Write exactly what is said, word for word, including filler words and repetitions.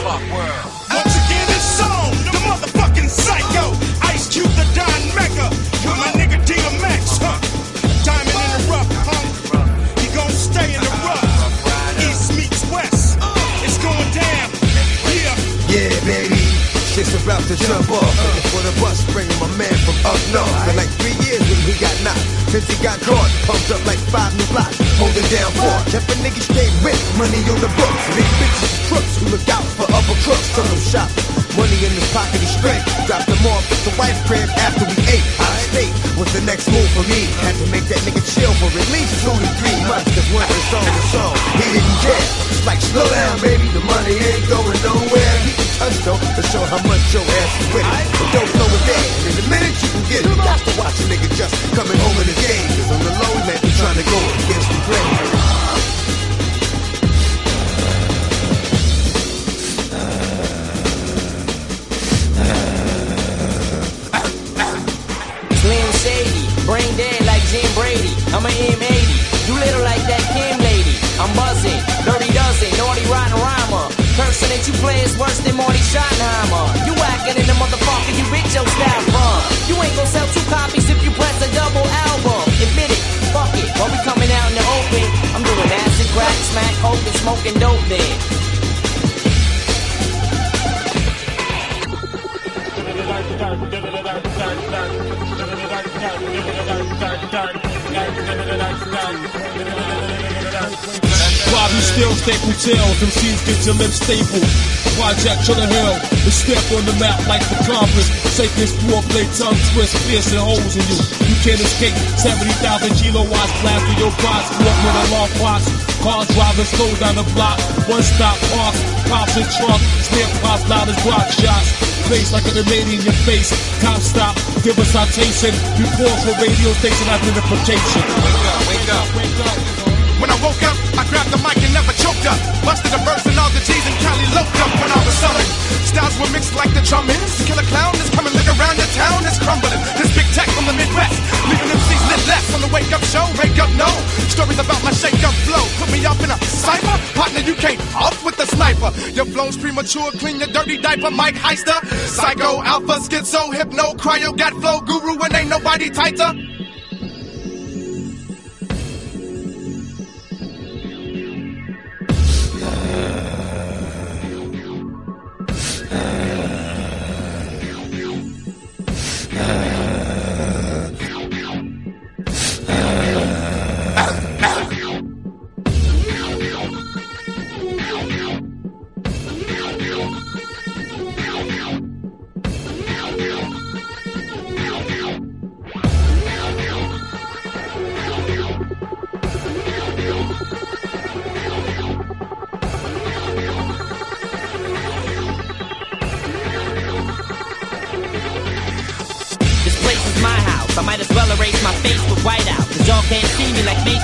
fuck world. Once again, it's on the motherfucking Psycho. Ice Cube, the Don Mecca. You're my nigga D M X, huh? Diamond in the rough, huh? He gon' stay in the rough. East meets West. It's going down. Yeah. Yeah, baby. Shit's about to jump off. Looking for the bus, bringing my man from up north. For like three years when he got knocked. Since he got caught, pumped up like five new blocks. Holding down four. Kept a nigga straight with money on the books. Big bitches and crooks who look out for upper crooks. Tell them shop. Money in his pocket, he straight. Dropped them off at the wife crib after we ate. Out of state was the next move for me. Had to make that nigga chill for at least two to three months. Cause once the song was song, he didn't care. It's like, slow down, baby. The money ain't going nowhere. Keep in touch though to show how much your ass is with it. But don't know it there. And in a minute you can get it. You got to watch a nigga just coming home in the game. Cause on the low man, he's trying to go against the grain. Brain dead like Jim Brady. I'm a M eighty. You little like that Kim lady. I'm buzzing. Dirty dozen. Naughty rotten rhymer. Person that you play is worse than Marty Schottenheimer. You acting in the motherfucker you bitch your style from. You ain't gon' sell two copies if you press a double album. Admit it. Fuck it. While we coming out in the open, I'm doing acid, crack, smack, coke, and smoking dope then. Bobby still staple tails, M Cs get your lips stapled. Project to the hill, the step on the map like the compass. Safest four blade tongue twist, piercing holes in you. You can't escape seventy thousand kilowatts blast through your box. Walk with a long box, cars driving slow down the block. One stop park, cops in trunk, snare pops loud as block shots. Face like a grenade in your face. Cop stop, give a citation. We pause for radio station identification. Wake up, wake up, wake up. When I woke up, I grabbed the mic and never choked up. Busted the verse and all the G's and Cali loped up when I was selling. Styles were mixed like the drum is. Killer clown is coming, look around the town, it's crumbling. This big tech from the Midwest, leaving M Cs lit less on the wake up show. Wake up, no. Stories about my shake up flow. Put me up in a cipher. Partner, you can't off with the sniper. Your flow's premature, clean your dirty diaper. Mike Heister, Psycho, Alpha, Schizo, Hypno, Cryo, got flow, Guru, and ain't nobody tighter. I might as well erase my face with whiteout. Cause y'all can't see me like me